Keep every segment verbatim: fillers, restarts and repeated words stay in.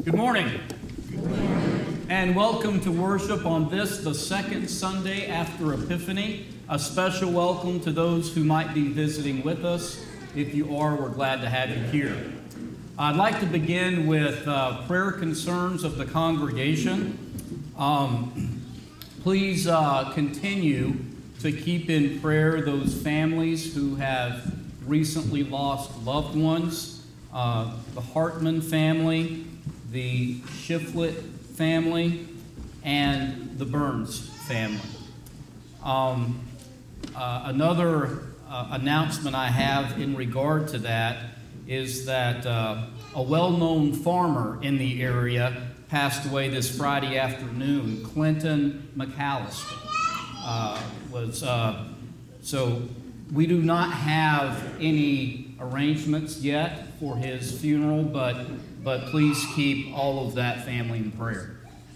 Good morning. Good morning. And welcome to worship on this, the second Sunday after Epiphany. A special welcome to those who might be visiting with us. If you are, we're glad to have you here. I'd like to begin with uh, prayer concerns of the congregation. Um, please uh, continue to keep in prayer those families who have recently lost loved ones, uh, the Hartman family, the Shiflett family, and the Burns family. Um, uh, another uh, announcement I have in regard to that is that uh, a well-known farmer in the area passed away this Friday afternoon. Clinton McAllister uh, was, uh, so we do not have any arrangements yet for his funeral, but but please keep all of that family in prayer.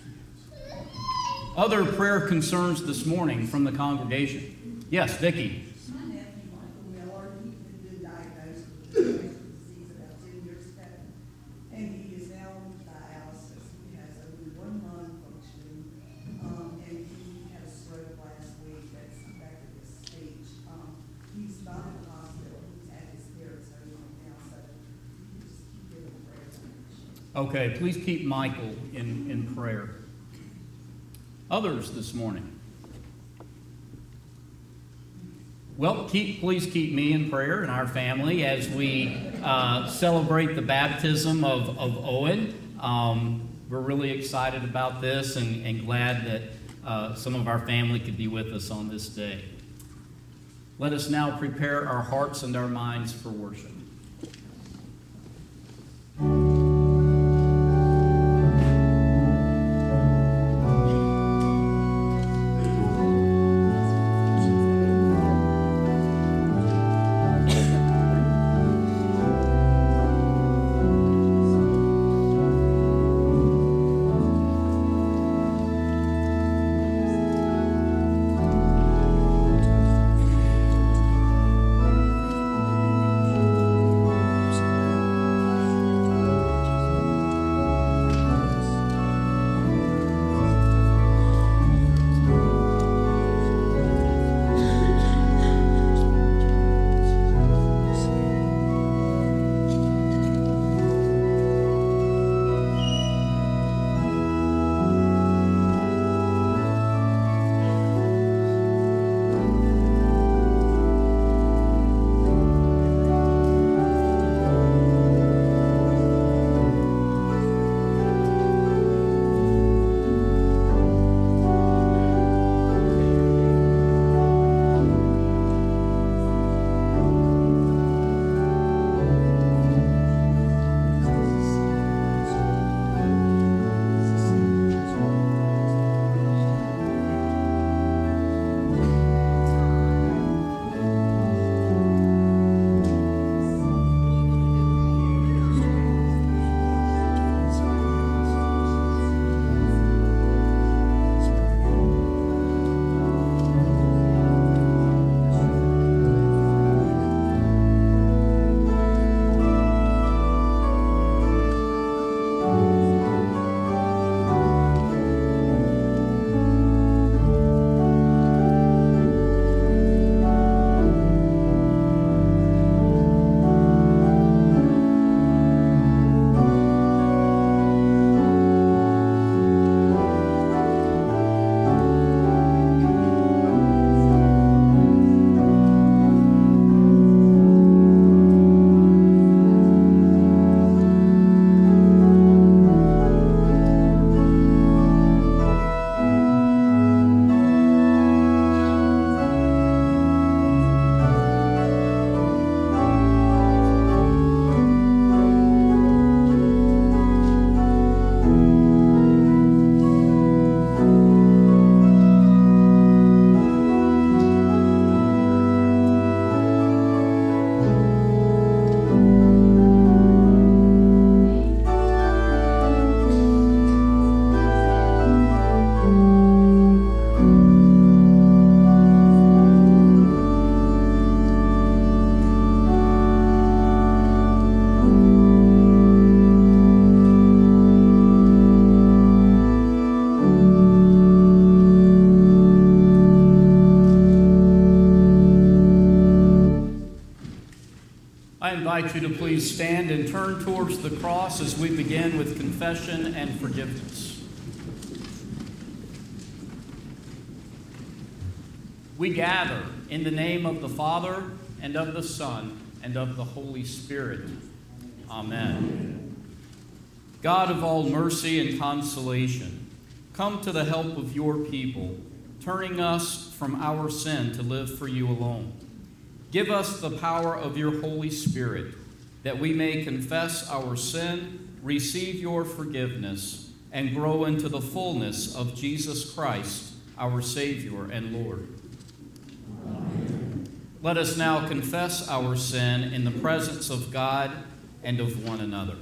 Other prayer concerns this morning from the congregation. Yes, Vicki. My nephew, Michael Miller, he's been diagnosed with Alzheimer's disease about ten years ago, and he is now on dialysis. He has only one lung functioning, um, and he had a stroke last week that's affected his speech. Um, he's not in the hospital. He's at his parents' home right now, so you just keep giving prayers. Okay, please keep Michael in, in prayer. Others this morning. Well, keep, please keep me in prayer and our family as we uh, celebrate the baptism of, of Owen. Um, we're really excited about this and, and glad that uh, some of our family could be with us on this day. Let us now prepare our hearts and our minds for worship. Thank I invite you to please stand and turn towards the cross as we begin with confession and forgiveness. We gather in the name of the Father, and of the Son, and of the Holy Spirit. Amen. God of all mercy and consolation, come to the help of your people, turning us from our sin to live for you alone. Give us the power of your Holy Spirit, that we may confess our sin, receive your forgiveness, and grow into the fullness of Jesus Christ, our Savior and Lord. Amen. Let us now confess our sin in the presence of God and of one another.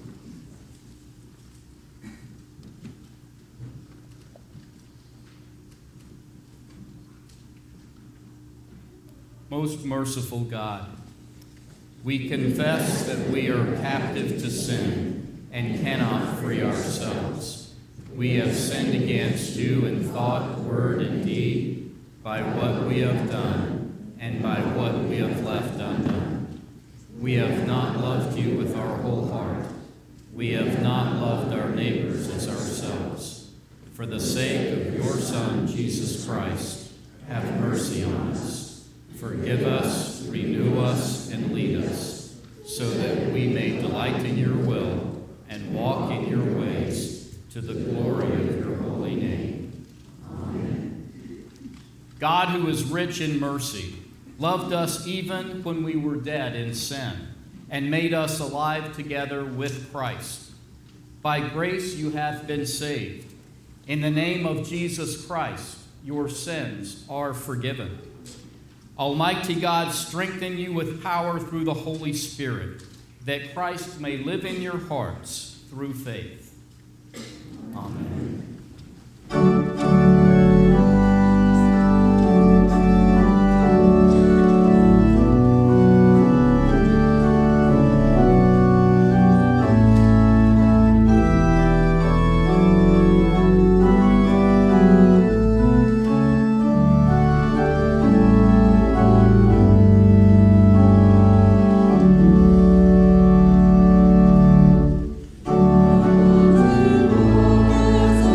Most merciful God, we confess that we are captive to sin and cannot free ourselves. We have sinned against you in thought, word, and deed, by what we have done and by what we have left undone. We have not loved you with our whole heart. We have not loved our neighbors as ourselves. For the sake of your Son, Jesus Christ, have mercy on us. Forgive us, renew us, and lead us, so that we may delight in your will and walk in your ways, to the glory of your holy name. Amen. God, who is rich in mercy, loved us even when we were dead in sin, and made us alive together with Christ. By grace you have been saved. In the name of Jesus Christ, your sins are forgiven. Almighty God, strengthen you with power through the Holy Spirit, that Christ may live in your hearts through faith. Amen. Thank you.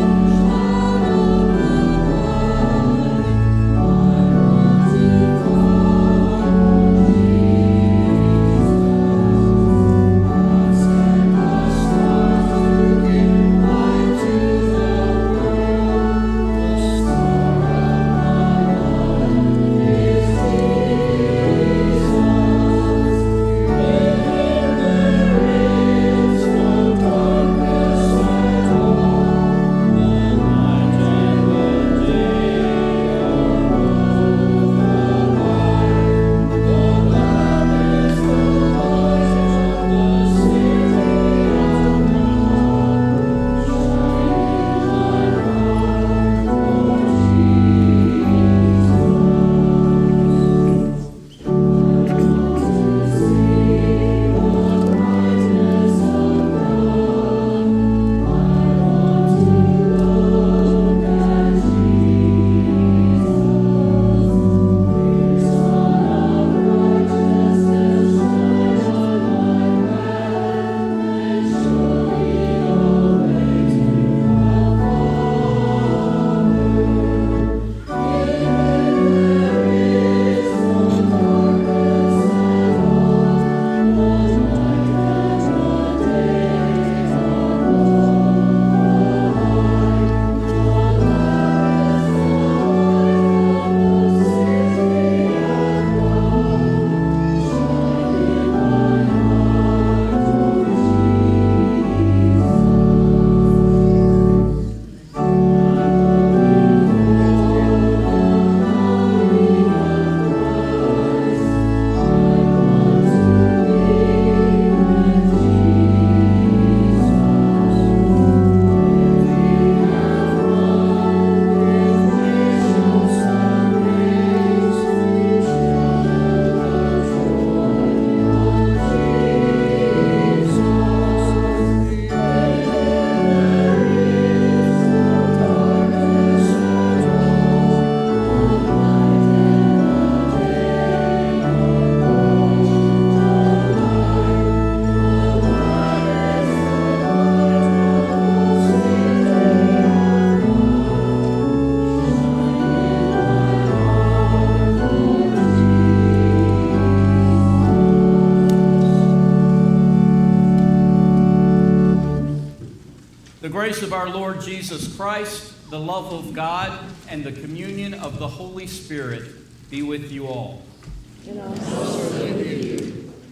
grace of our Lord Jesus Christ, the love of God, and the communion of the Holy Spirit be with you all. And also with you.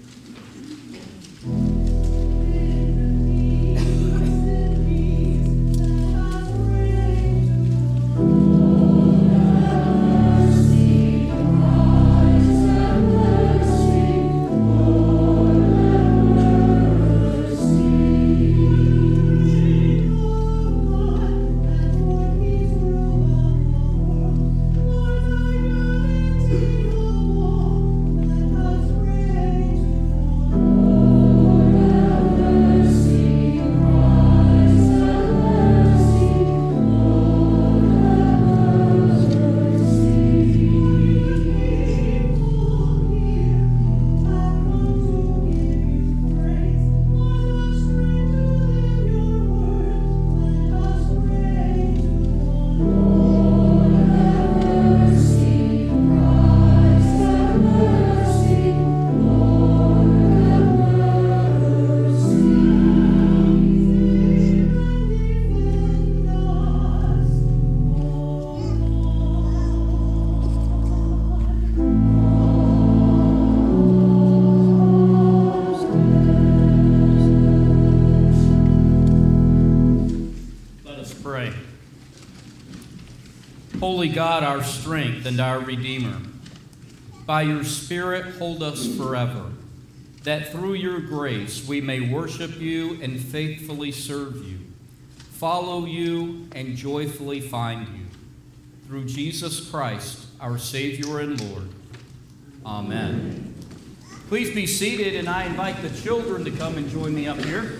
Holy God, our strength and our Redeemer, by your Spirit hold us forever, that through your grace we may worship you and faithfully serve you, follow you and joyfully find you. Through Jesus Christ, our Savior and Lord. Amen. Please be seated, and I invite the children to come and join me up here.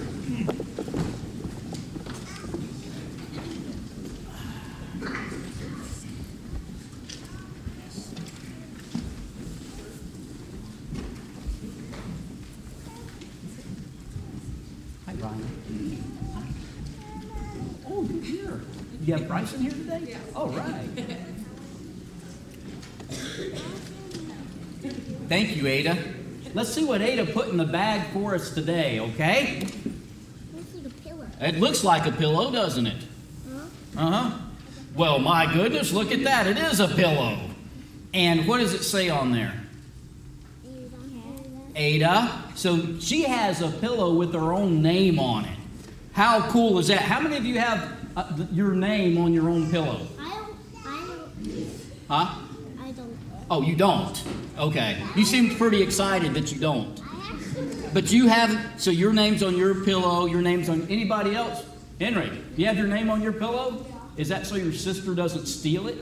You have Bryson here today? Yeah. All right. Thank you, Ada. Let's see what Ada put in the bag for us today, okay? Looks like a pillow. It looks like a pillow, doesn't it? Huh? Uh-huh. Well, my goodness, look at that. It is a pillow. And what does it say on there? Ada. So she has a pillow with her own name on it. How cool is that? How many of you have uh, th- your name on your own pillow? I don't. I don't. Huh? I don't. Oh, you don't? Okay. You seem pretty excited that you don't. I actually. But you have, so your name's on your pillow, your name's on anybody else? Henry, you have your name on your pillow? Is that so your sister doesn't steal it?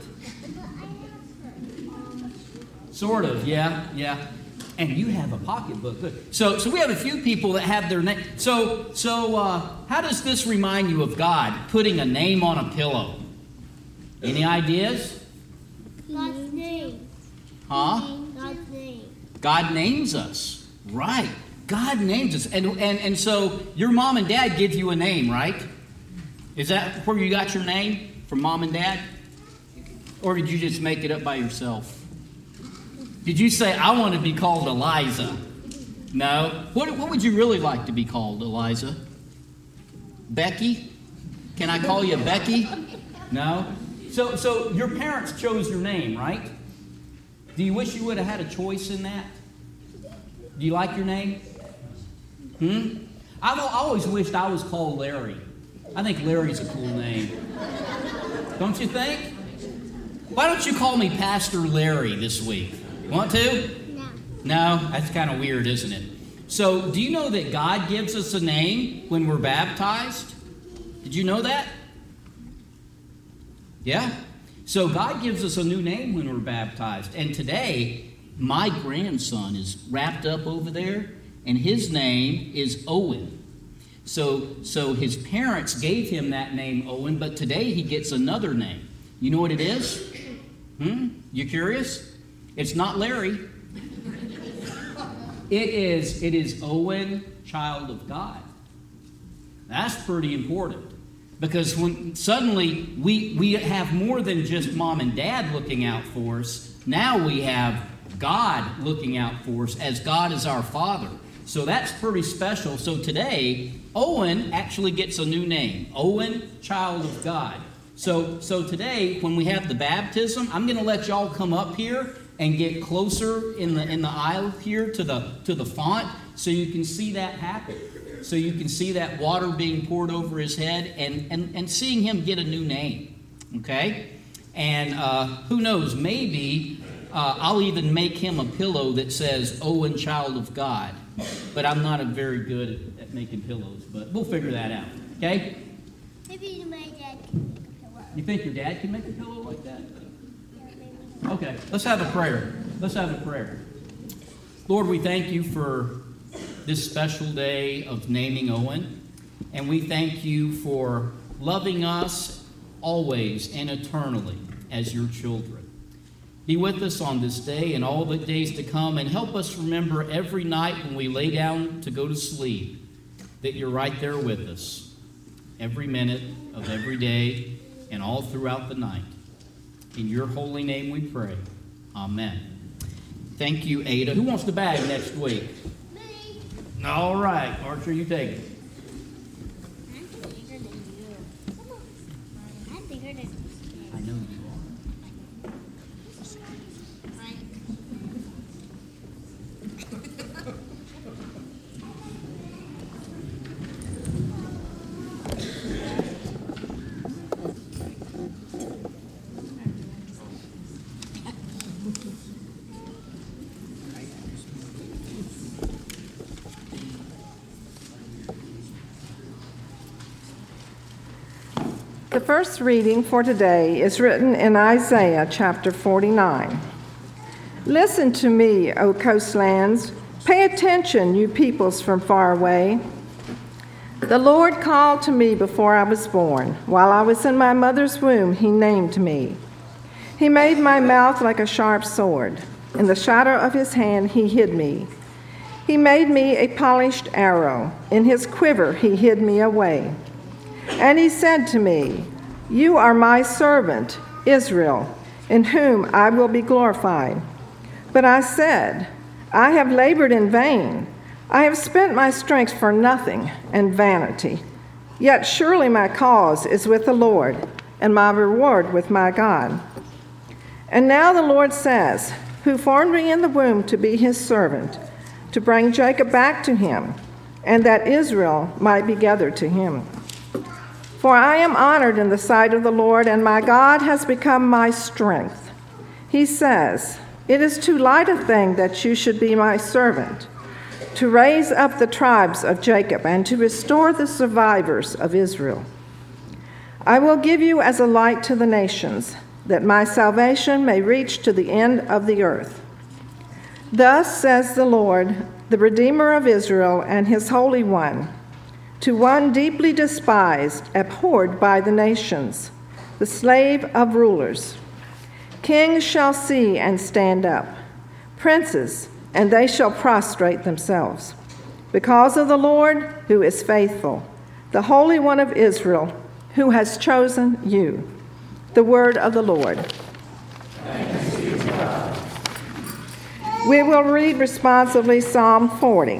Sort of, yeah, yeah. And you have a pocketbook. Good. So, so we have a few people that have their name. So, so uh, how does this remind you of God, putting a name on a pillow? Any ideas? God's name. Huh? God's name. God names us. Right. God names us. And, and, and so your mom and dad give you a name, right? Is that where you got your name? From mom and dad? Or did you just make it up by yourself? Did you say, I want to be called Eliza? No. What, what would you really like to be called, Eliza? Becky? Can I call you Becky? No? So, so your parents chose your name, right? Do you wish you would have had a choice in that? Do you like your name? Hmm? I've always wished I was called Larry. I think Larry's a cool name. Don't you think? Why don't you call me Pastor Larry this week? Want to? No. No? That's kind of weird, isn't it? So, do you know that God gives us a name when we're baptized? Did you know that? Yeah? So, God gives us a new name when we're baptized. And today, my grandson is wrapped up over there, and his name is Owen. So, so his parents gave him that name, Owen, but today he gets another name. You know what it is? Hmm? You curious? It's not Larry. It is, it is Owen, child of God. That's pretty important. Because when suddenly we, we have more than just mom and dad looking out for us. Now we have God looking out for us, as God is our Father. So that's pretty special. So today, Owen actually gets a new name. Owen, child of God. So, so today, when we have the baptism, I'm going to let y'all come up here and get closer in the in the aisle here to the to the font, so you can see that happen. So you can see that water being poured over his head, and and, and seeing him get a new name. Okay, and uh, who knows? Maybe uh, I'll even make him a pillow that says "Owen, child of God." But I'm not a very good at, at making pillows. But we'll figure that out. Okay. Maybe my dad can make a pillow. You think your dad can make a pillow like that? Yeah, maybe. Okay, let's have a prayer. Let's have a prayer. Lord, we thank you for this special day of naming Owen. And we thank you for loving us always and eternally as your children. Be with us on this day and all the days to come, and help us remember every night when we lay down to go to sleep that you're right there with us every minute of every day and all throughout the night. In your holy name we pray. Amen. Thank you, Ada. Who wants the bag next week? Me. All right, Archer, you take it. I'm bigger than you. I'm bigger than you. I know you are. The first reading for today is written in Isaiah chapter forty-nine. Listen to me, O coastlands. Pay attention, you peoples from far away. The Lord called to me before I was born. While I was in my mother's womb, he named me. He made my mouth like a sharp sword. In the shadow of his hand, he hid me. He made me a polished arrow. In his quiver, he hid me away. And he said to me, You are my servant, Israel, in whom I will be glorified. But I said, I have labored in vain. I have spent my strength for nothing and vanity. Yet surely my cause is with the Lord, and my reward with my God. And now the Lord says, who formed me in the womb to be his servant, to bring Jacob back to him, and that Israel might be gathered to him. For I am honored in the sight of the Lord, and my God has become my strength. He says, It is too light a thing that you should be my servant, to raise up the tribes of Jacob and to restore the survivors of Israel. I will give you as a light to the nations, that my salvation may reach to the end of the earth. Thus says the Lord, the Redeemer of Israel and his Holy One, to one deeply despised, abhorred by the nations, the slave of rulers. Kings shall see and stand up, princes, and they shall prostrate themselves, because of the Lord who is faithful, the Holy One of Israel, who has chosen you. The word of the Lord. Thanks be to God. We will read responsively Psalm forty.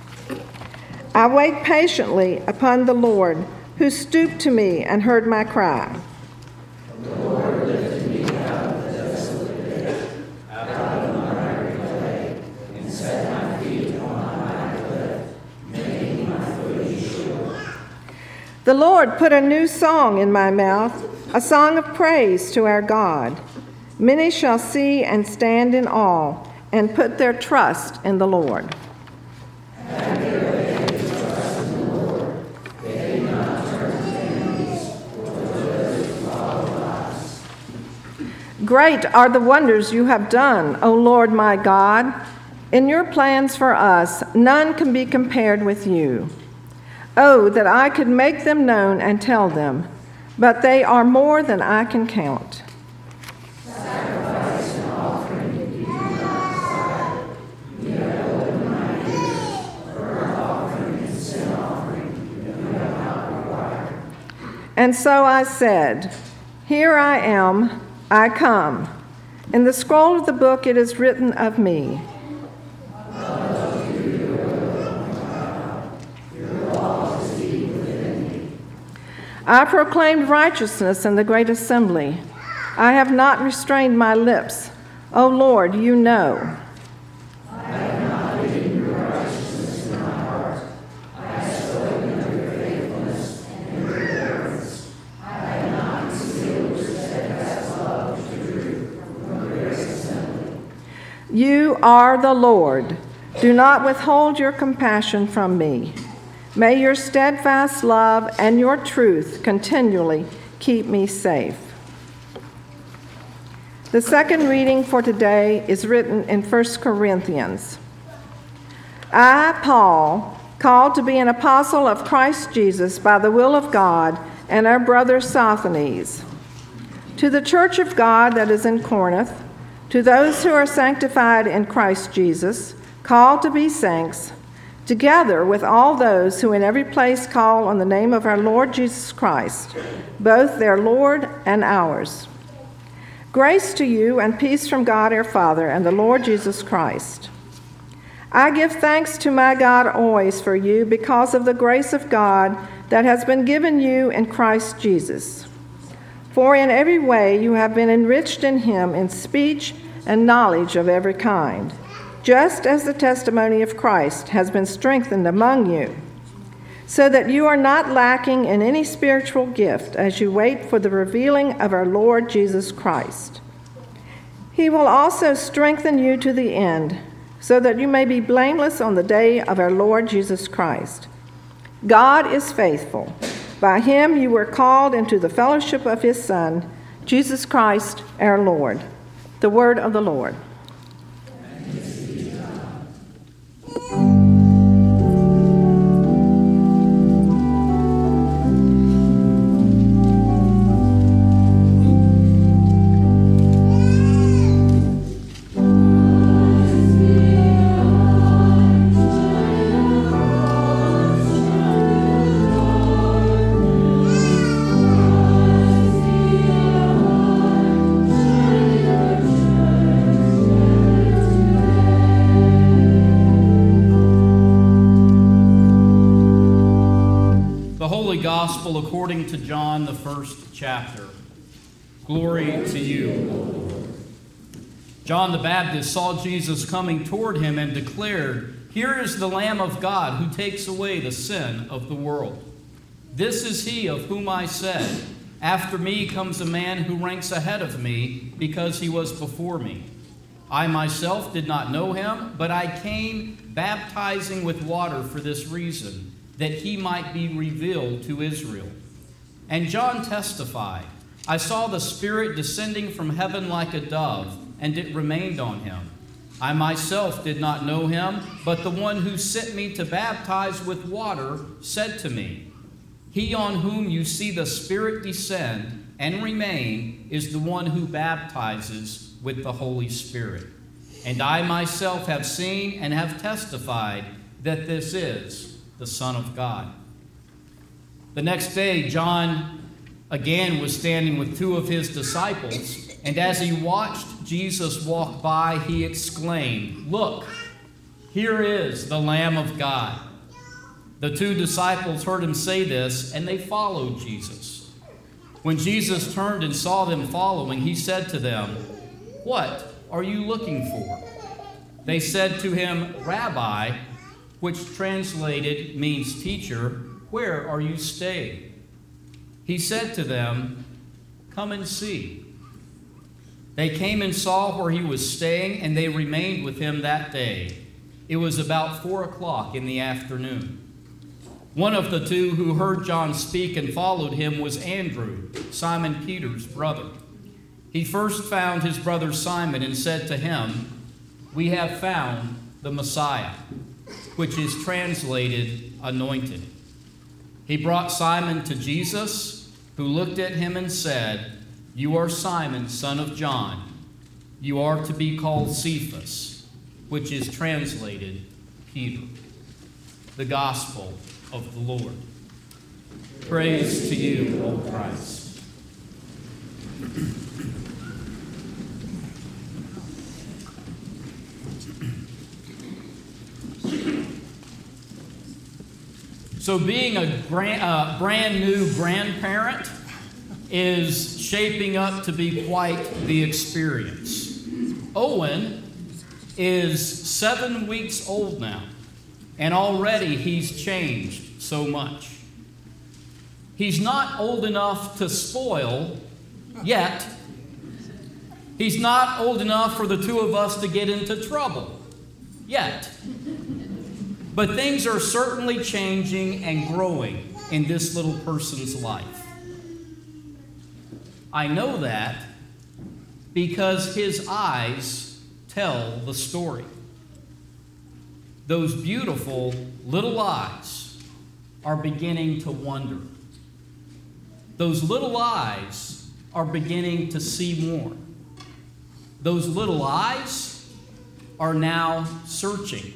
I wait patiently upon the Lord, who stooped to me and heard my cry. The Lord lifted me out of the desolate pit, out of the miry clay, and set my feet upon a high cliff, making my footing sure. The Lord put a new song in my mouth, a song of praise to our God. Many shall see and stand in awe, and put their trust in the Lord. Great are the wonders you have done, O Lord my God. In your plans for us, none can be compared with you. Oh, that I could make them known and tell them, but they are more than I can count. Sacrifice and offering to you outside, you have opened my ears, burnt offering and sin offering, you have not required. And so I said, Here I am, I come. In the scroll of the book it is written of me. I proclaimed righteousness in the great assembly. I have not restrained my lips. O Lord, you know. I have not hidden your righteousness in my heart. I have spoken of your faithfulness and your deliverance. I have not concealed your steadfast love to truth from the great assembly. You are the Lord. Do not withhold your compassion from me. May your steadfast love and your truth continually keep me safe. The second reading for today is written in First Corinthians. I, Paul, called to be an apostle of Christ Jesus by the will of God, and our brother Sosthenes, to the church of God that is in Corinth, to those who are sanctified in Christ Jesus, called to be saints, together with all those who in every place call on the name of our Lord Jesus Christ, both their Lord and ours. Grace to you and peace from God our Father and the Lord Jesus Christ. I give thanks to my God always for you because of the grace of God that has been given you in Christ Jesus. For in every way you have been enriched in him in speech and knowledge of every kind, just as the testimony of Christ has been strengthened among you, so that you are not lacking in any spiritual gift as you wait for the revealing of our Lord Jesus Christ. He will also strengthen you to the end, so that you may be blameless on the day of our Lord Jesus Christ. God is faithful. By him you were called into the fellowship of his Son, Jesus Christ our Lord. The word of the Lord. Gospel according to John, the first chapter. Glory to you, O Lord. John the Baptist saw Jesus coming toward him and declared, "Here is the Lamb of God who takes away the sin of the world. This is he of whom I said, after me comes a man who ranks ahead of me because he was before me. I myself did not know him, but I came baptizing with water for this reason, that he might be revealed to Israel." And John testified, "I saw the Spirit descending from heaven like a dove, and it remained on him. I myself did not know him, but the one who sent me to baptize with water said to me, 'He on whom you see the Spirit descend and remain is the one who baptizes with the Holy Spirit.' And I myself have seen and have testified that this is the Son of God." The next day, John again was standing with two of his disciples, and as he watched Jesus walk by, he exclaimed, "Look, here is the Lamb of God." The two disciples heard him say this, and they followed Jesus. When Jesus turned and saw them following, he said to them, "What are you looking for?" They said to him, "Rabbi," which translated means teacher, "where are you staying?" He said to them, "Come and see." They came and saw where he was staying, and they remained with him that day. It was about four o'clock in the afternoon. One of the two who heard John speak and followed him was Andrew, Simon Peter's brother. He first found his brother Simon and said to him, "We have found the Messiah," which is translated anointed. He brought Simon to Jesus, who looked at him and said, "You are Simon, son of John. You are to be called Cephas," which is translated Peter. The Gospel of the Lord. Praise to you, O Christ. So being a grand, uh, brand new grandparent is shaping up to be quite the experience. Owen is seven weeks old now, and already he's changed so much. He's not old enough to spoil yet. He's not old enough for the two of us to get into trouble yet. But things are certainly changing and growing in this little person's life. I know that because his eyes tell the story. Those beautiful little eyes are beginning to wonder. Those little eyes are beginning to see more. Those little eyes are now searching.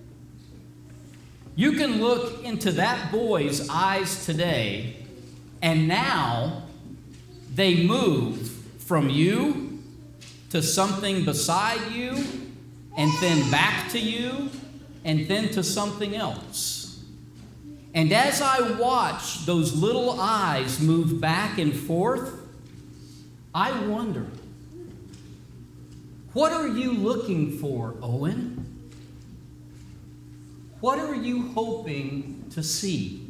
You can look into that boy's eyes today, and now they move from you to something beside you, and then back to you, and then to something else. And as I watch those little eyes move back and forth, I wonder, what are you looking for, Owen? What are you hoping to see?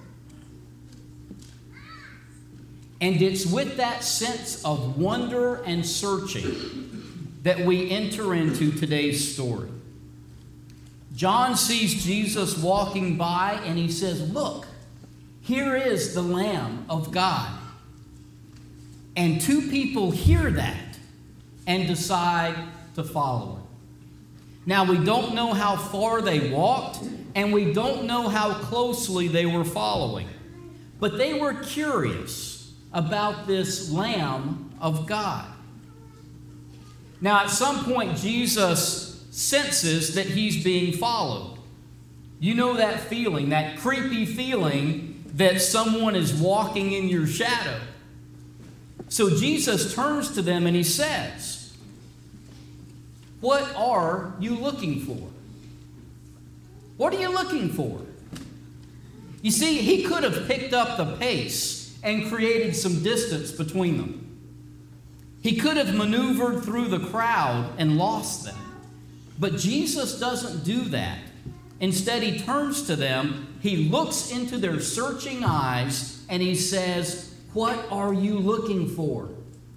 And it's with that sense of wonder and searching that we enter into today's story. John sees Jesus walking by and he says, "Look, here is the Lamb of God." And two people hear that and decide to follow him. Now, we don't know how far they walked, and we don't know how closely they were following. But they were curious about this Lamb of God. Now, at some point, Jesus senses that he's being followed. You know that feeling, that creepy feeling that someone is walking in your shadow. So Jesus turns to them and he says, "What are you looking for?" What are you looking for? You see, he could have picked up the pace and created some distance between them. He could have maneuvered through the crowd and lost them. But Jesus doesn't do that. Instead, he turns to them, he looks into their searching eyes, and he says, "What are you looking for?"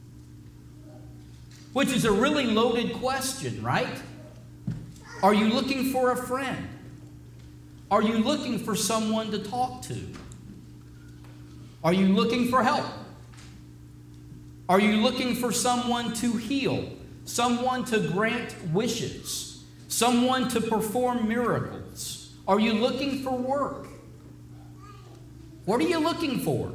Which is a really loaded question, right? Are you looking for a friend? Are you looking for someone to talk to? Are you looking for help? Are you looking for someone to heal? Someone to grant wishes? Someone to perform miracles? Are you looking for work? What are you looking for?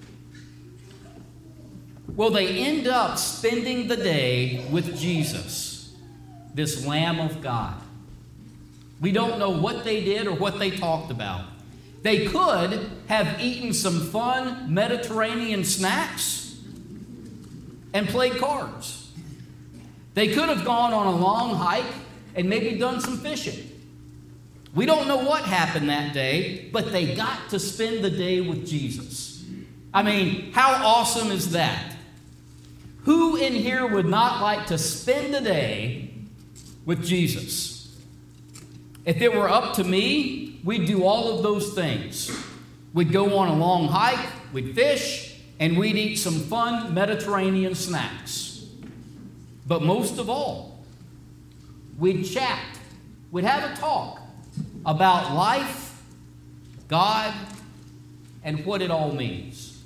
Well, they end up spending the day with Jesus, this Lamb of God. We don't know what they did or what they talked about. They could have eaten some fun Mediterranean snacks and played cards. They could have gone on a long hike and maybe done some fishing. We don't know what happened that day, but they got to spend the day with Jesus. I mean, how awesome is that? Who in here would not like to spend the day with Jesus? If it were up to me, we'd do all of those things. We'd go on a long hike, we'd fish, and we'd eat some fun Mediterranean snacks. But most of all, we'd chat. We'd have a talk about life, God, and what it all means.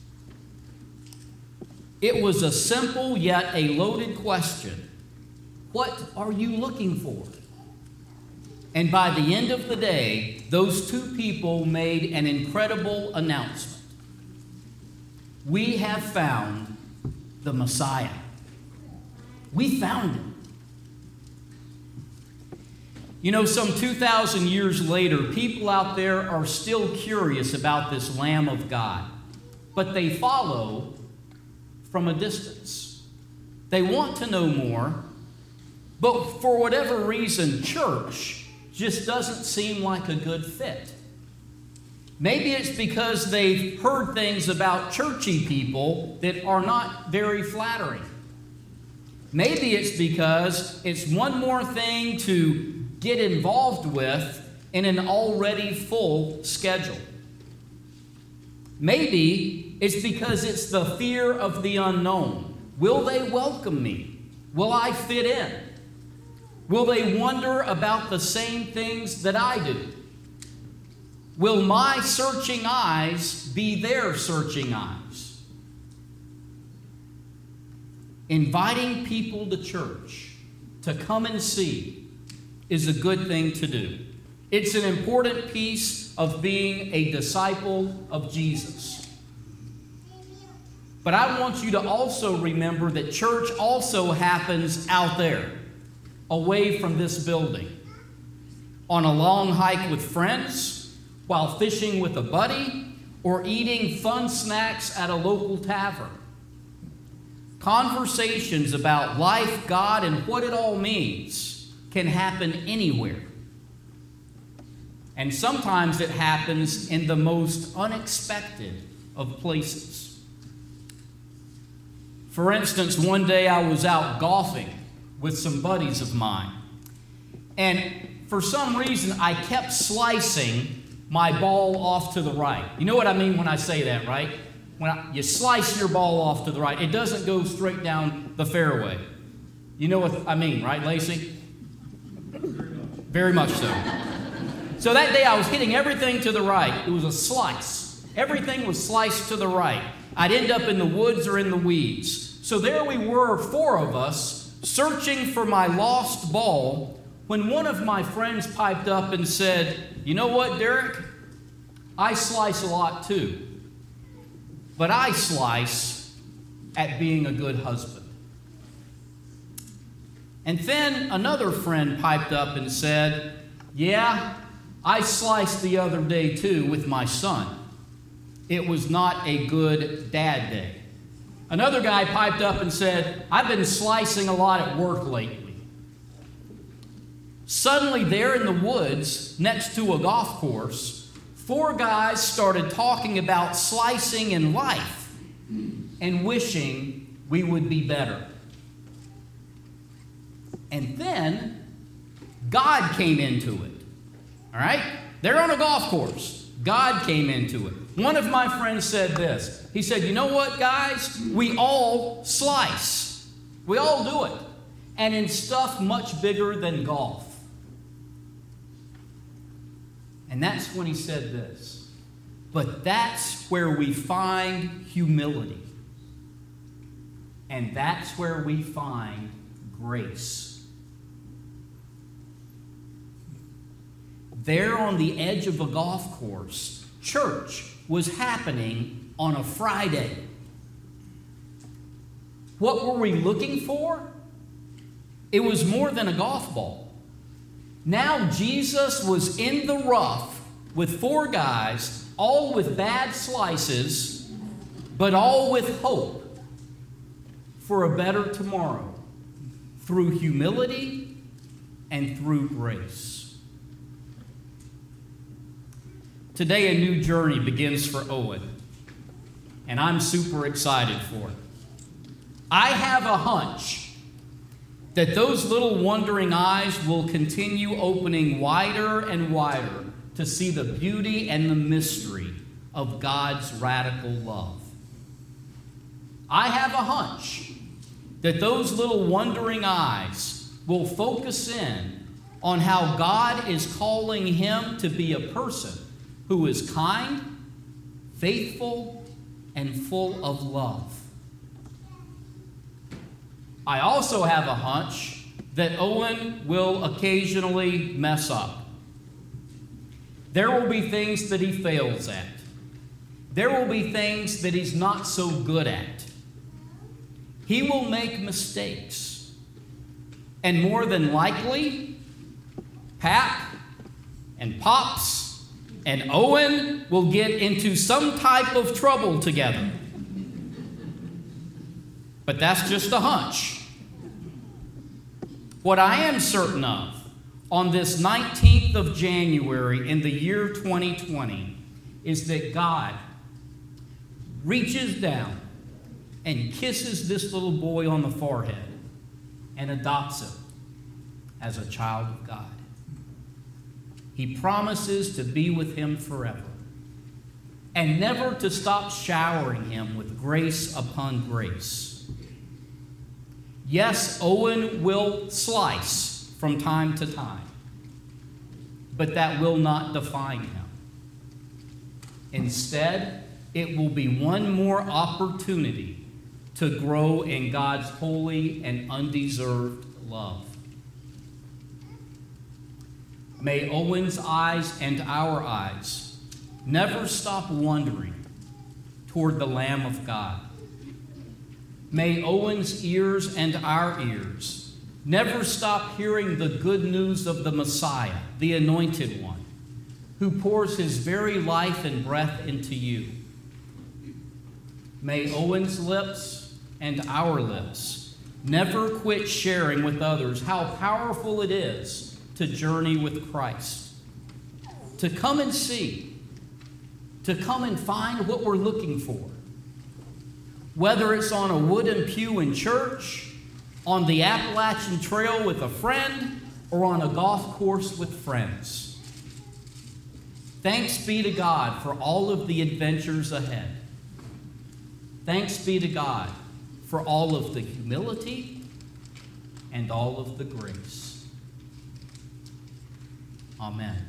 It was a simple yet a loaded question. What are you looking for? And by the end of the day, those two people made an incredible announcement. We have found the Messiah. We found him. You know, some two thousand years later, people out there are still curious about this Lamb of God, but they follow from a distance. They want to know more, but for whatever reason, church just doesn't seem like a good fit. Maybe it's because they've heard things about churchy people that are not very flattering. Maybe it's because it's one more thing to get involved with in an already full schedule. Maybe it's because it's the fear of the unknown. Will they welcome me? Will I fit in? Will they wonder about the same things that I do? Will my searching eyes be their searching eyes? Inviting people to church to come and see is a good thing to do. It's an important piece of being a disciple of Jesus. But I want you to also remember that church also happens out there, away from this building, on a long hike with friends, while fishing with a buddy, or eating fun snacks at a local tavern. Conversations about life, God, and what it all means can happen anywhere. And sometimes it happens in the most unexpected of places. For instance, one day I was out golfing with some buddies of mine. And for some reason, I kept slicing my ball off to the right. You know what I mean when I say that, right? When I, you slice your ball off to the right, it doesn't go straight down the fairway. You know what I mean, right, Lacey? Very much so. So that day I was hitting everything to the right. It was a slice. Everything was sliced to the right. I'd end up in the woods or in the weeds. So there we were, four of us, searching for my lost ball, when one of my friends piped up and said, "You know what, Derek? I slice a lot too. But I slice at being a good husband." And then another friend piped up and said, "Yeah, I sliced the other day too with my son. It was not a good dad day." Another guy piped up and said, "I've been slicing a lot at work lately." Suddenly, there in the woods, next to a golf course, four guys started talking about slicing in life and wishing we would be better. And then God came into it. All right? They're on a golf course. God came into it. One of my friends said this. He said, "You know what, guys? We all slice. We all do it. And in stuff much bigger than golf." And that's when he said this. "But that's where we find humility. And that's where we find grace." There on the edge of a golf course, church was happening on a Friday. What were we looking for? It was more than a golf ball. Now Jesus was in the rough with four guys, all with bad slices, but all with hope for a better tomorrow, through humility and through grace. Today, a new journey begins for Owen, and I'm super excited for it. I have a hunch that those little wondering eyes will continue opening wider and wider to see the beauty and the mystery of God's radical love. I have a hunch that those little wondering eyes will focus in on how God is calling him to be a person who is kind, faithful, and full of love. I also have a hunch that Owen will occasionally mess up. There will be things that he fails at. There will be things that he's not so good at. He will make mistakes. And more than likely, Pap and Pops and Owen will get into some type of trouble together. But that's just a hunch. What I am certain of on this nineteenth of January in the year twenty twenty is that God reaches down and kisses this little boy on the forehead and adopts him as a child of God. He promises to be with him forever and never to stop showering him with grace upon grace. Yes, Owen will slice from time to time, but that will not define him. Instead, it will be one more opportunity to grow in God's holy and undeserved love. May Owen's eyes and our eyes never stop wandering toward the Lamb of God. May Owen's ears and our ears never stop hearing the good news of the Messiah, the Anointed One, who pours his very life and breath into you. May Owen's lips and our lips never quit sharing with others how powerful it is to journey with Christ, to come and see, to come and find what we're looking for. Whether it's on a wooden pew in church, on the Appalachian Trail with a friend, or on a golf course with friends. Thanks be to God for all of the adventures ahead. Thanks be to God for all of the humility and all of the grace. Amen.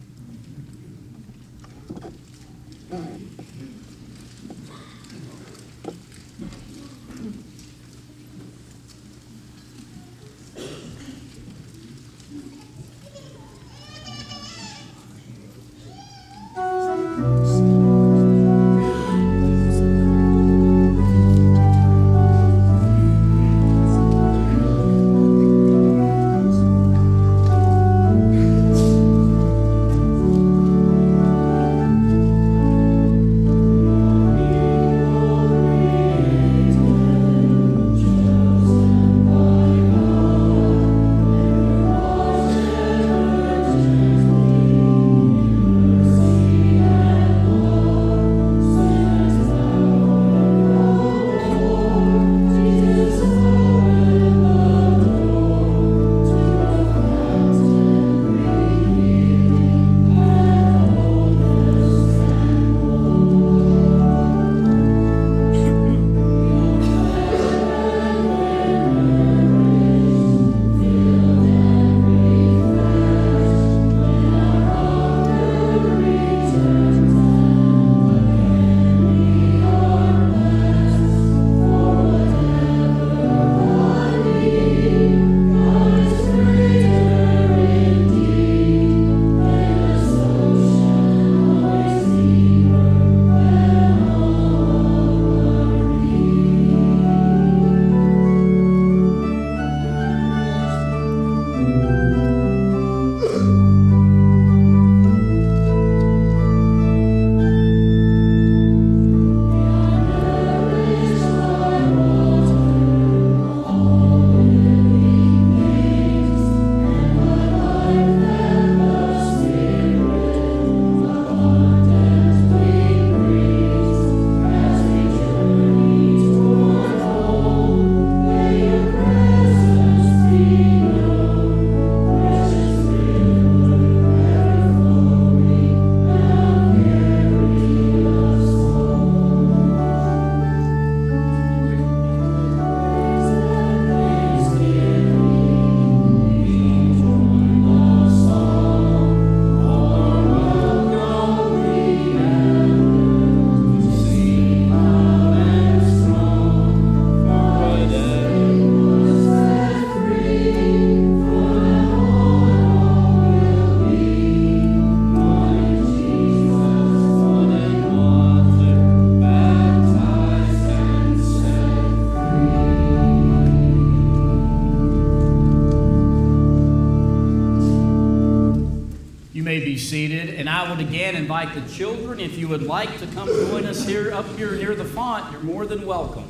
Seated, and I would again invite the children, if you would like to come join us here up here near the font, you're more than welcome.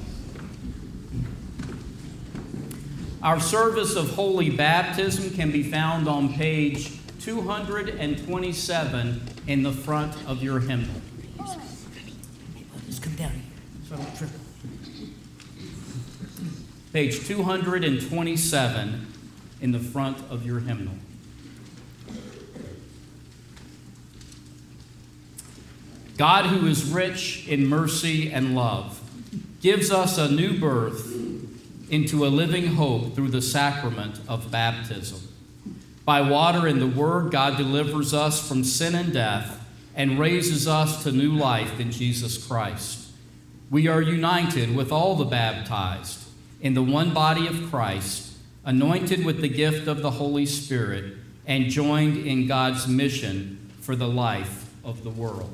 Our service of Holy Baptism can be found on page two hundred twenty-seven in the front of your hymnal. Just come down here so I don't trip. Page two hundred twenty-seven in the front of your hymnal. God, who is rich in mercy and love, gives us a new birth into a living hope through the sacrament of baptism. By water and the Word, God delivers us from sin and death and raises us to new life in Jesus Christ. We are united with all the baptized in the one body of Christ, anointed with the gift of the Holy Spirit, and joined in God's mission for the life of the world.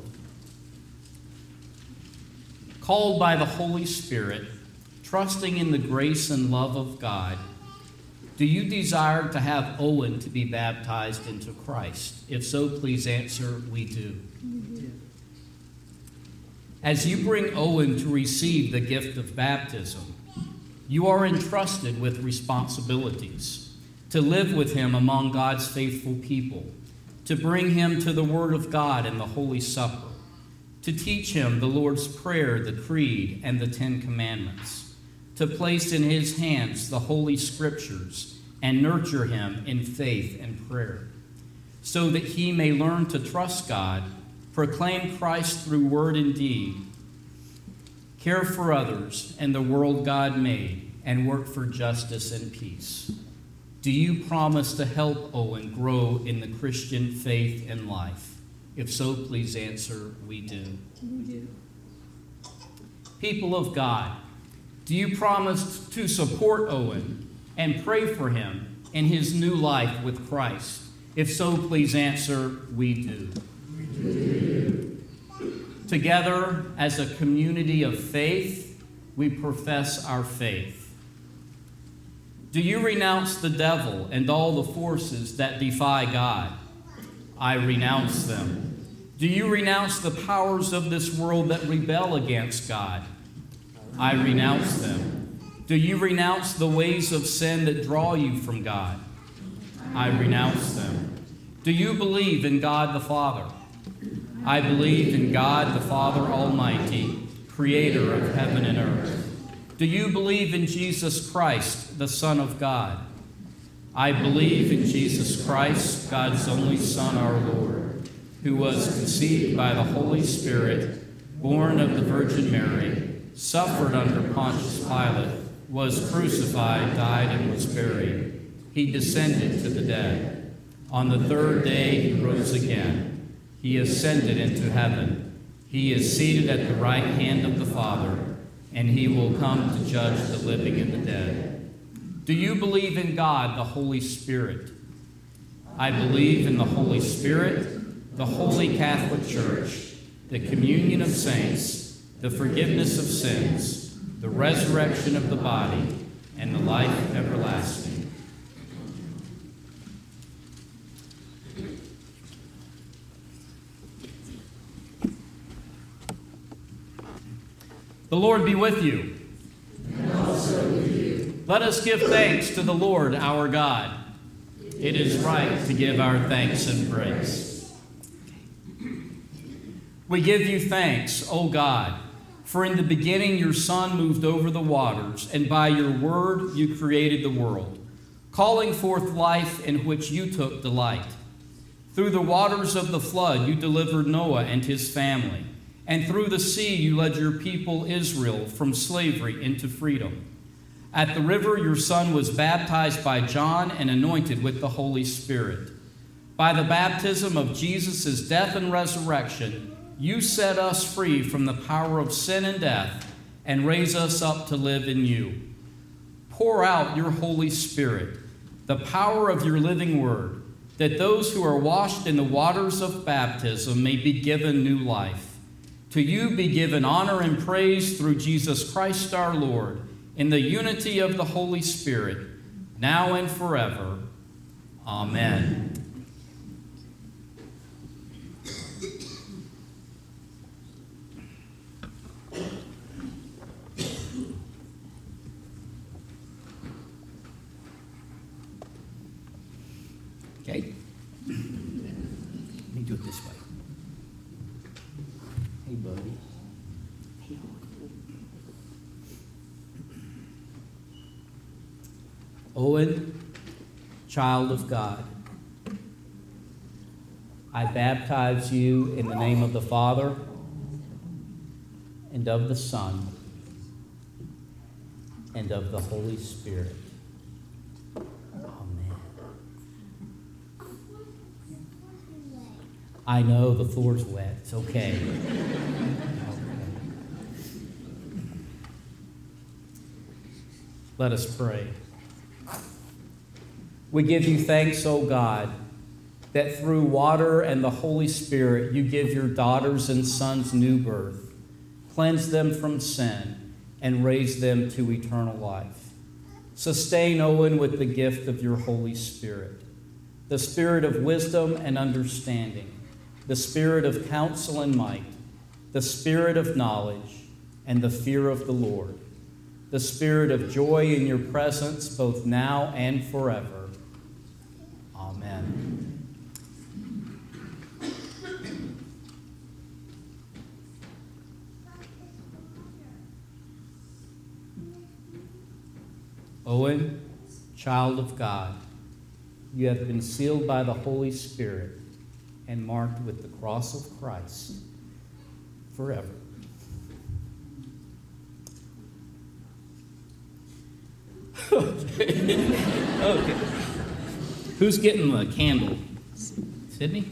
Called by the Holy Spirit, trusting in the grace and love of God, do you desire to have Owen to be baptized into Christ? If so, please answer, we do. As you bring Owen to receive the gift of baptism, you are entrusted with responsibilities to live with him among God's faithful people, to bring him to the Word of God and the Holy Supper, to teach him the Lord's Prayer, the Creed, and the Ten Commandments, to place in his hands the Holy Scriptures and nurture him in faith and prayer, so that he may learn to trust God, proclaim Christ through word and deed, care for others and the world God made, and work for justice and peace. Do you promise to help Owen grow in the Christian faith and life? If so, please answer, we do. We do. People of God, do you promise to support Owen and pray for him in his new life with Christ? If so, please answer, we do. We do. Together, as a community of faith, we profess our faith. Do you renounce the devil and all the forces that defy God? I renounce them. Do you renounce the powers of this world that rebel against God? I renounce them. Do you renounce the ways of sin that draw you from God? I renounce them. Do you believe in God the Father? I believe in God the Father Almighty, creator of heaven and earth. Do you believe in Jesus Christ, the Son of God? I believe in Jesus Christ, God's only Son, our Lord, who was conceived by the Holy Spirit, born of the Virgin Mary, suffered under Pontius Pilate, was crucified, died, and was buried. He descended to the dead. On the third day he rose again. He ascended into heaven. He is seated at the right hand of the Father, and he will come to judge the living and the dead. Do you believe in God, the Holy Spirit? I believe in the Holy Spirit, the Holy Catholic Church, the communion of saints, the forgiveness of sins, the resurrection of the body, and the life everlasting. The Lord be with you. And also with you. Let us give thanks to the Lord our God. It is right to give our thanks and praise. We give you thanks, O God, for in the beginning your Son moved over the waters, and by your word you created the world, calling forth life in which you took delight. Through the waters of the flood you delivered Noah and his family, and through the sea you led your people Israel from slavery into freedom. At the river your Son was baptized by John and anointed with the Holy Spirit. By the baptism of Jesus' death and resurrection, you set us free from the power of sin and death and raise us up to live in you. Pour out your Holy Spirit, the power of your living word, that those who are washed in the waters of baptism may be given new life. To you be given honor and praise through Jesus Christ our Lord, in the unity of the Holy Spirit, now and forever. Amen. Okay. Let me do it this way. Hey, you, buddy. Owen, child of God, I baptize you in the name of the Father and of the Son and of the Holy Spirit. Amen. I know the floor's wet. It's okay. Let us pray. We give you thanks, O God, that through water and the Holy Spirit you give your daughters and sons new birth, cleanse them from sin, and raise them to eternal life. Sustain Owen with the gift of your Holy Spirit, the spirit of wisdom and understanding, the spirit of counsel and might, the spirit of knowledge, and the fear of the Lord, the spirit of joy in your presence both now and forever. Amen. Owen, child of God, you have been sealed by the Holy Spirit and marked with the cross of Christ forever. Okay. Okay. Who's getting the candle? Sydney?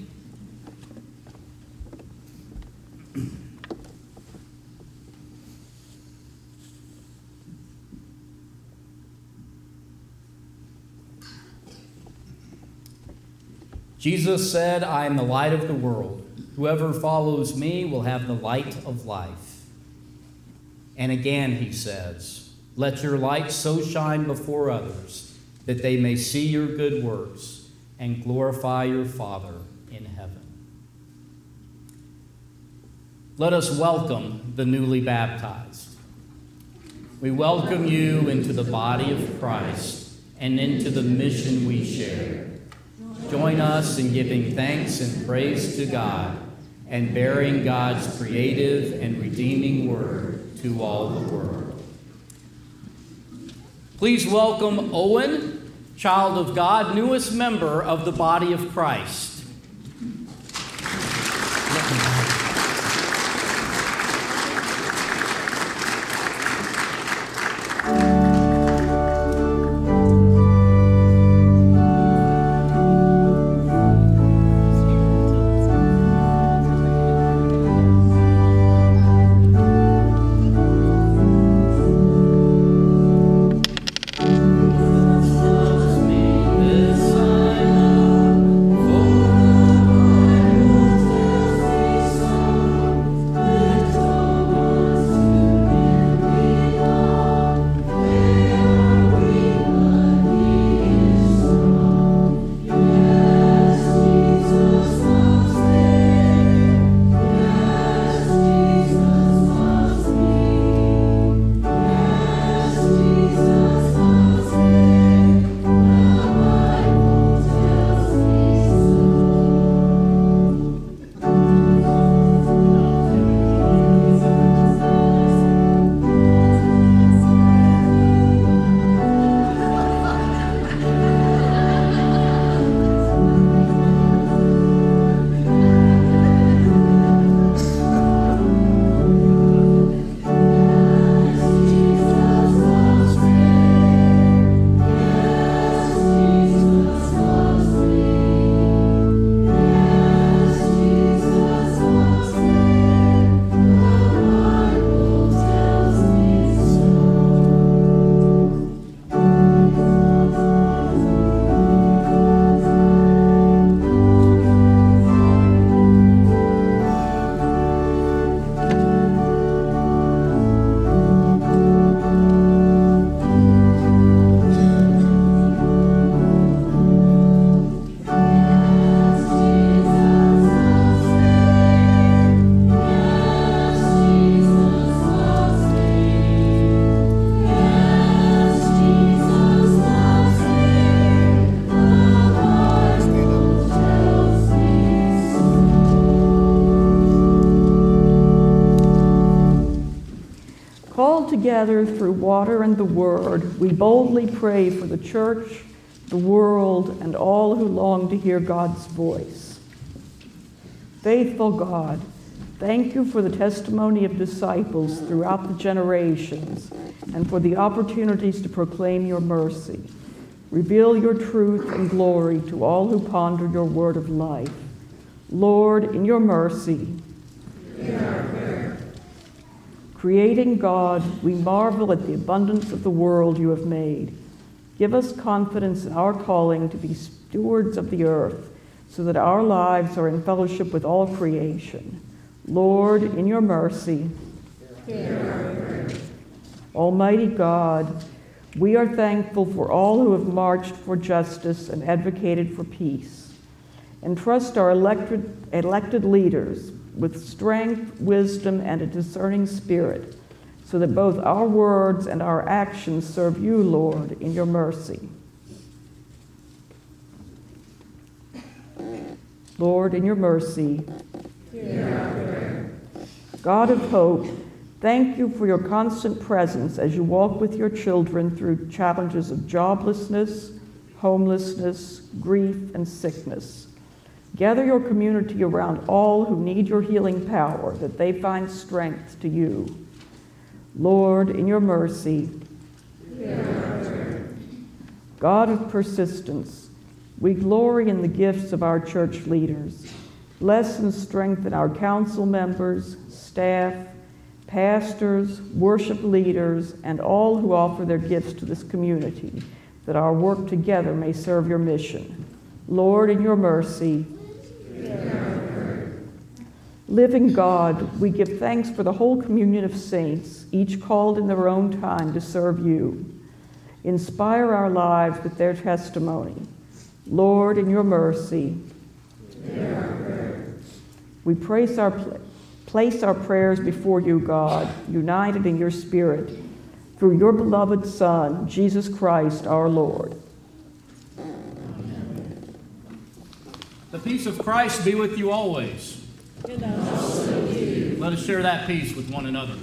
Jesus said, I am the light of the world. Whoever follows me will have the light of life. And again he says, let your light so shine before others that they may see your good works and glorify your Father in heaven. Let us welcome the newly baptized. We welcome you into the body of Christ and into the mission we share. Join us in giving thanks and praise to God and bearing God's creative and redeeming word to all the world. Please welcome Owen, child of God, newest member of the body of Christ. Oh together through water and the word, we boldly pray for the church, the world, and all who long to hear God's voice. Faithful God, thank you for the testimony of disciples throughout the generations and for the opportunities to proclaim your mercy. Reveal your truth and glory to all who ponder your word of life. Lord, in your mercy, hear our prayer. Creating God, we marvel at the abundance of the world you have made. Give us confidence in our calling to be stewards of the earth, so that our lives are in fellowship with all creation. Lord, in your mercy, hear our prayer. Almighty God, we are thankful for all who have marched for justice and advocated for peace. Entrust our elected, elected leaders with strength, wisdom, and a discerning spirit, so that both our words and our actions serve you, Lord, in your mercy. Lord, in your mercy, hear our prayer. God of hope, thank you for your constant presence as you walk with your children through challenges of joblessness, homelessness, grief, and sickness. Gather your community around all who need your healing power, that they find strength to you. Lord, in your mercy, hear our prayer. God of persistence, we glory in the gifts of our church leaders. Bless and strengthen our council members, staff, pastors, worship leaders, and all who offer their gifts to this community, that our work together may serve your mission. Lord, in your mercy, hear our prayer. Living God, we give thanks for the whole communion of saints, each called in their own time to serve you. Inspire our lives with their testimony. Lord, in your mercy, hear our prayer. We place our, place our prayers before you, God, united in your Spirit, through your beloved Son, Jesus Christ, our Lord. The peace of Christ be with you always. And also with you. Let us share that peace with one another.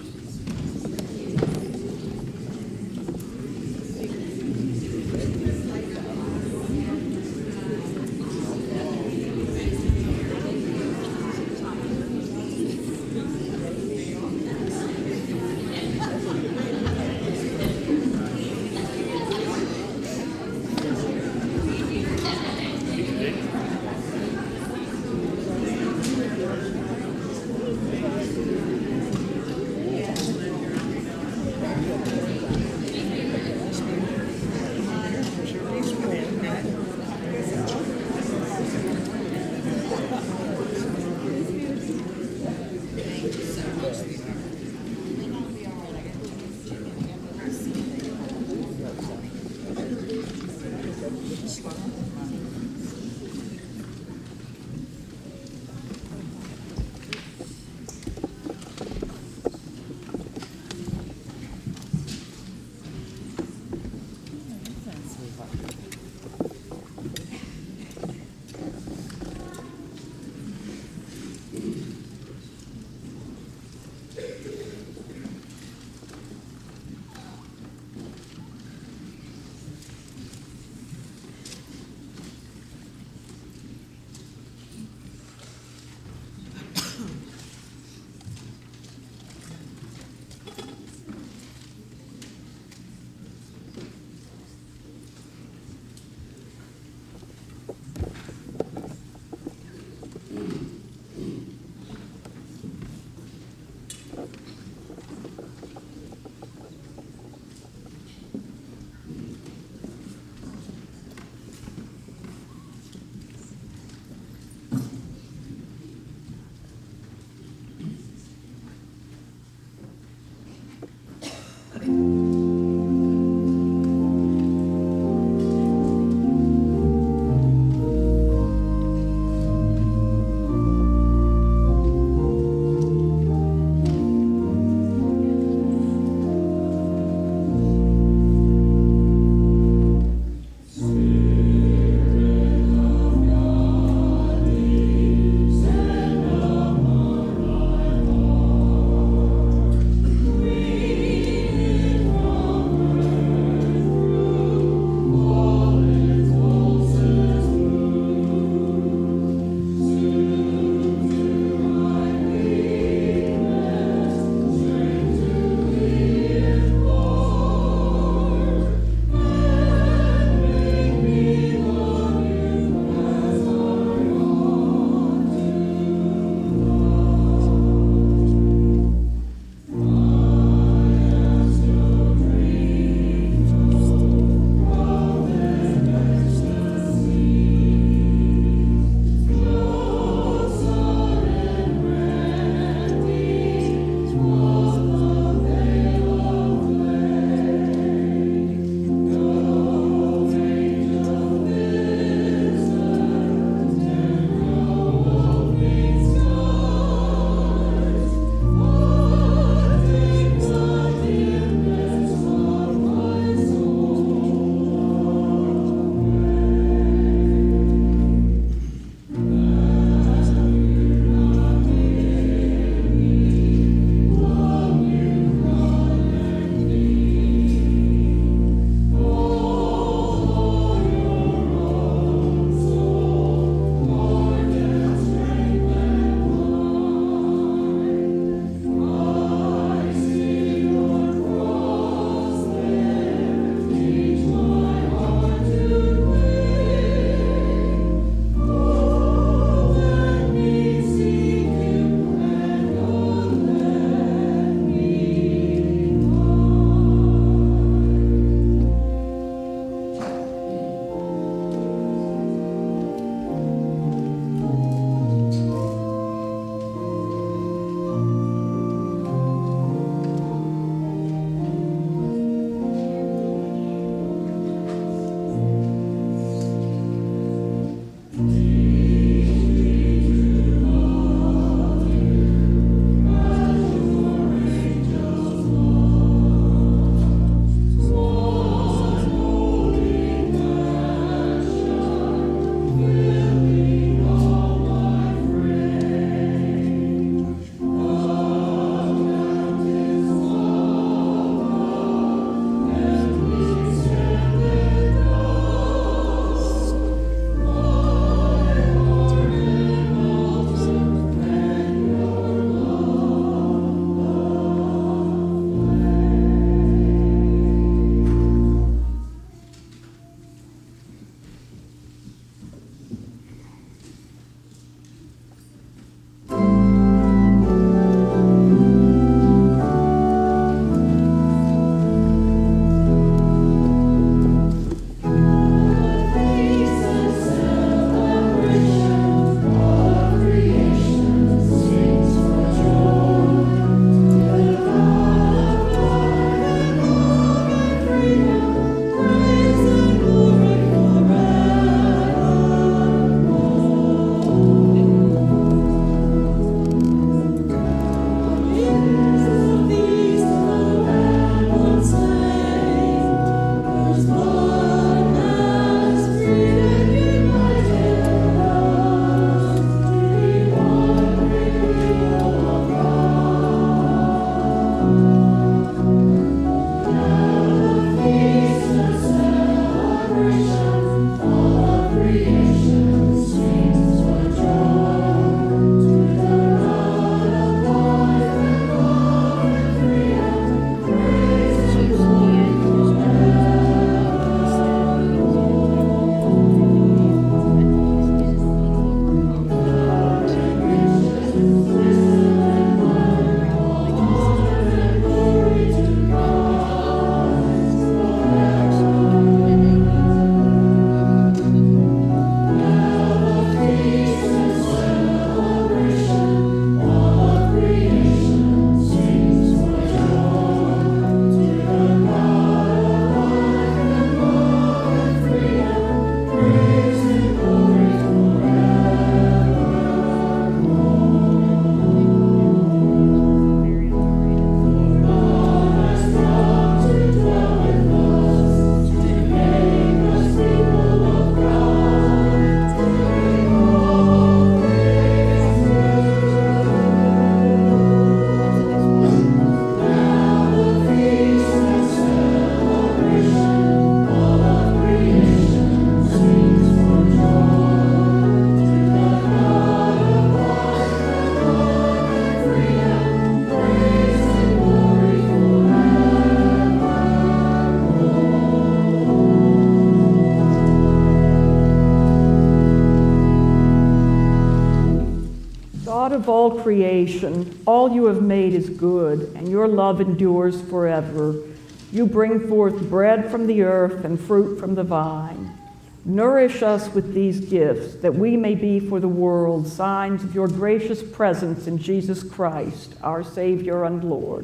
creation, all you have made is good, and your love endures forever. You bring forth bread from the earth and fruit from the vine. Nourish us with these gifts, that we may be for the world signs of your gracious presence in Jesus Christ, our Savior and Lord.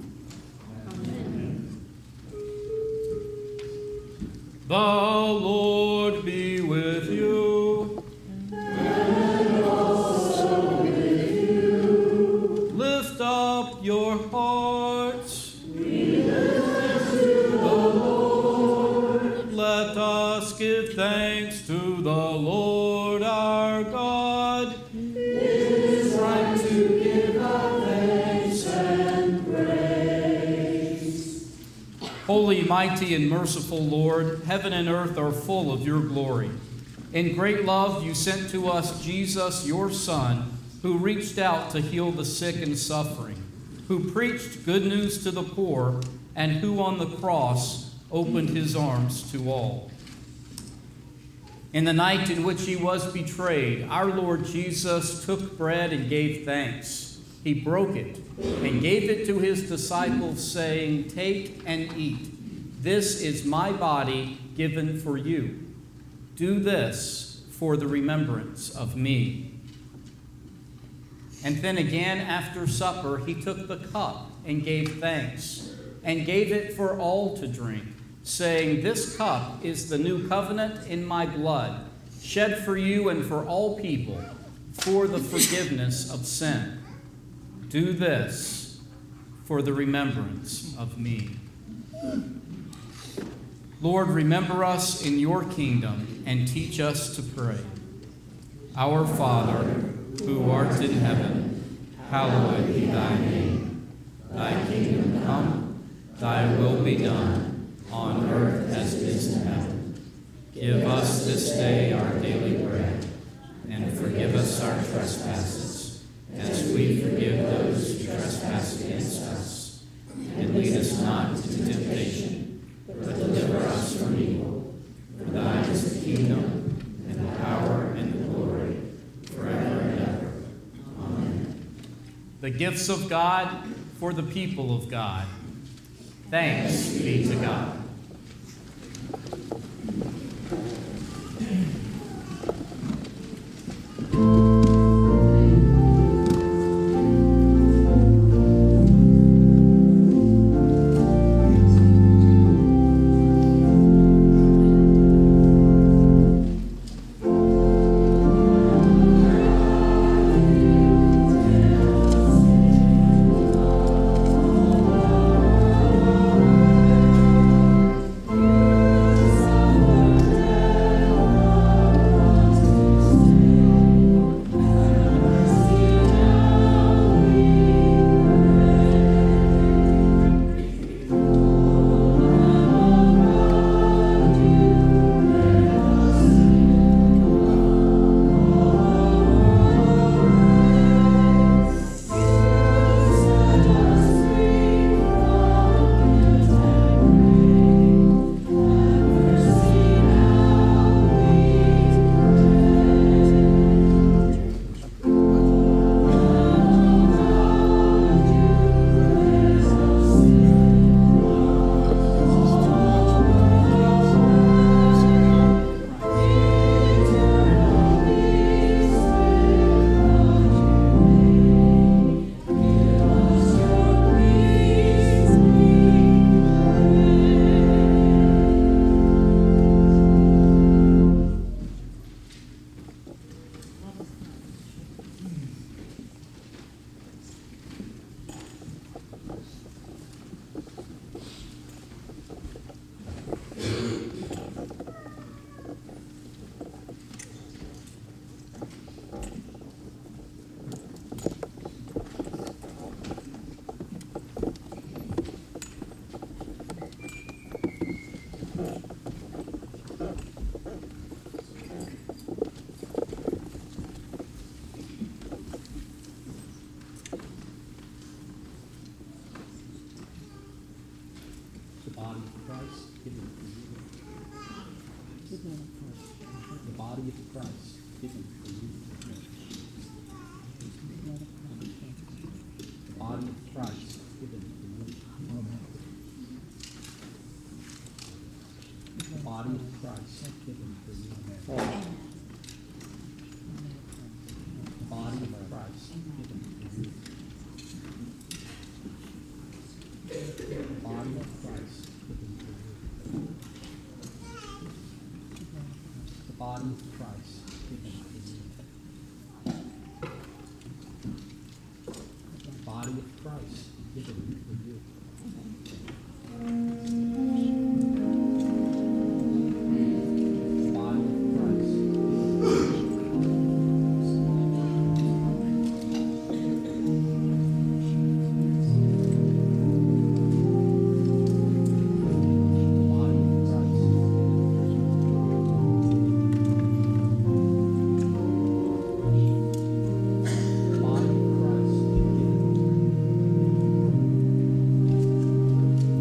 The Lord be with you. And also with you. Lift up your hearts. We lift to the Lord. Let us give thanks to the Lord our God. It is right to give our thanks and praise. Holy, mighty, and merciful Lord, heaven and earth are full of your glory. In great love, you sent to us Jesus, your Son, who reached out to heal the sick and suffering, who preached good news to the poor, and who on the cross opened his arms to all. In the night in which he was betrayed, our Lord Jesus took bread and gave thanks. He broke it and gave it to his disciples, saying, "Take and eat. This is my body given for you. Do this for the remembrance of me." And then again after supper, he took the cup and gave thanks, and gave it for all to drink, saying, "This cup is the new covenant in my blood, shed for you and for all people, for the forgiveness of sin. Do this for the remembrance of me." Lord, remember us in your kingdom and teach us to pray. Our Father, who art in heaven, hallowed be thy name. Thy kingdom come, thy will be done, on earth as it is in heaven. Give us this day our daily bread, and forgive us our trespasses, as we forgive those who trespass against us. And lead us not into temptation, but deliver us from evil. For thine is the kingdom, and the power, and the glory, forever and ever. Amen. The gifts of God for the people of God. Thanks be to God. The body of Christ given for you. Christ given for you. The body of Christ given for you. The body of Christ given for you. The body of Christ given for you. The body of Christ given for you. The body of Christ given for you. The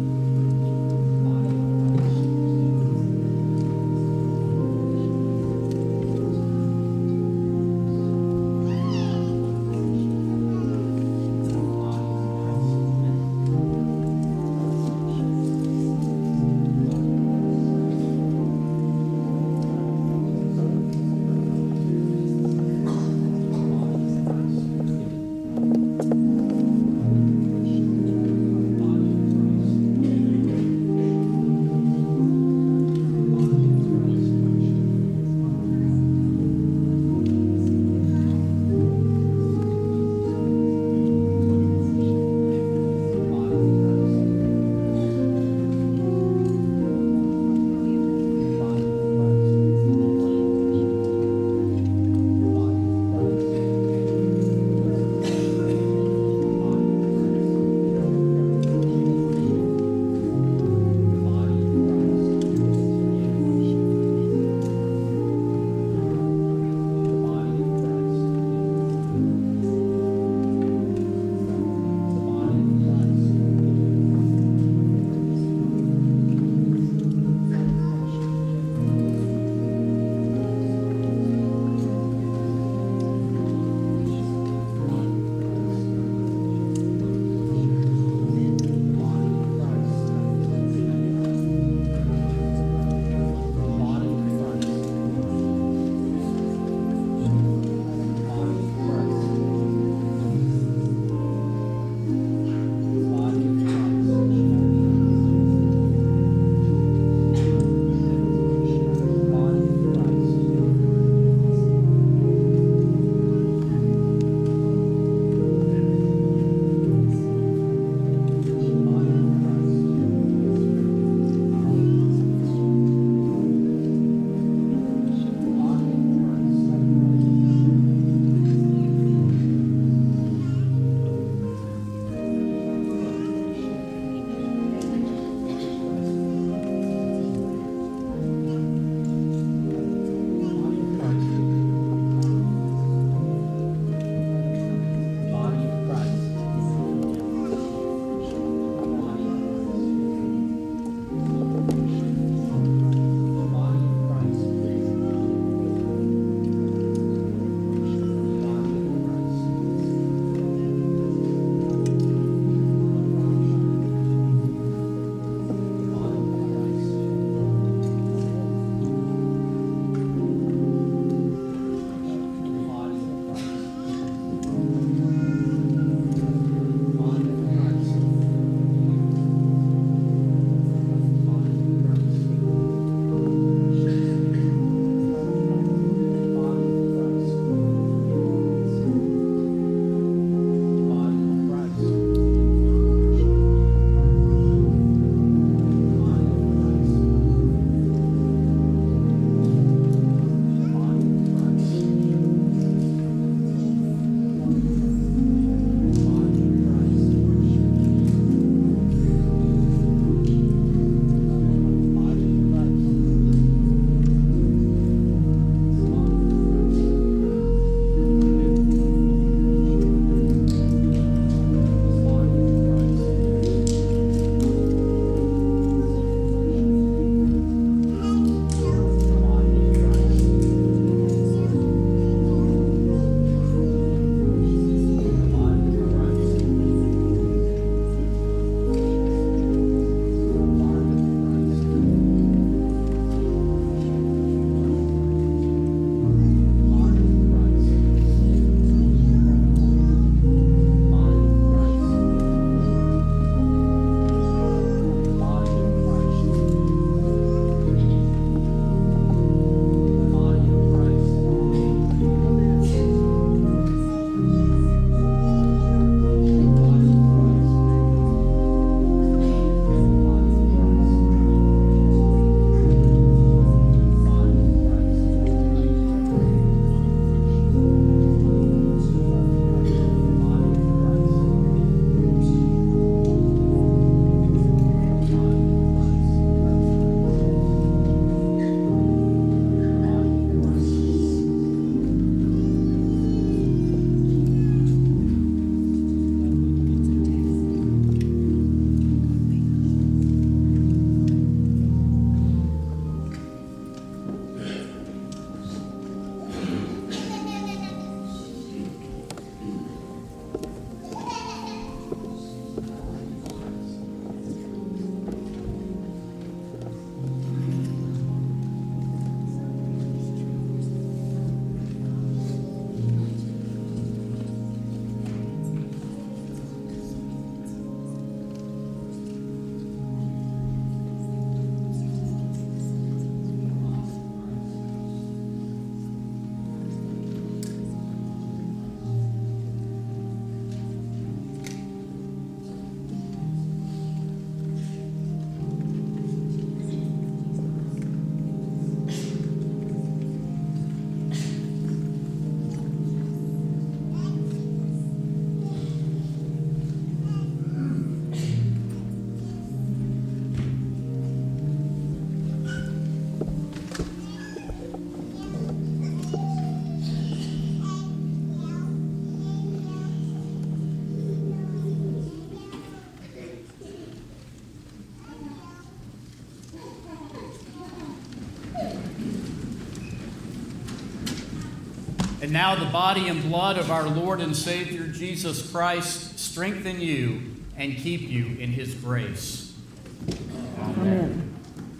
And now the body and blood of our Lord and Savior Jesus Christ strengthen you and keep you in his grace. Amen.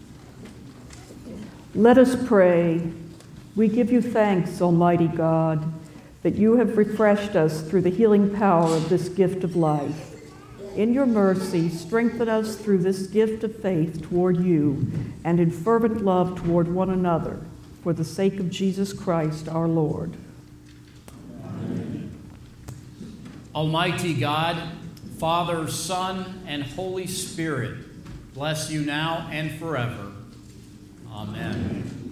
Let us pray. We give you thanks, Almighty God, that you have refreshed us through the healing power of this gift of life. In your mercy, strengthen us through this gift of faith toward you and in fervent love toward one another, for the sake of Jesus Christ our Lord. Amen. Almighty God, Father, Son, and Holy Spirit, bless you now and forever. Amen.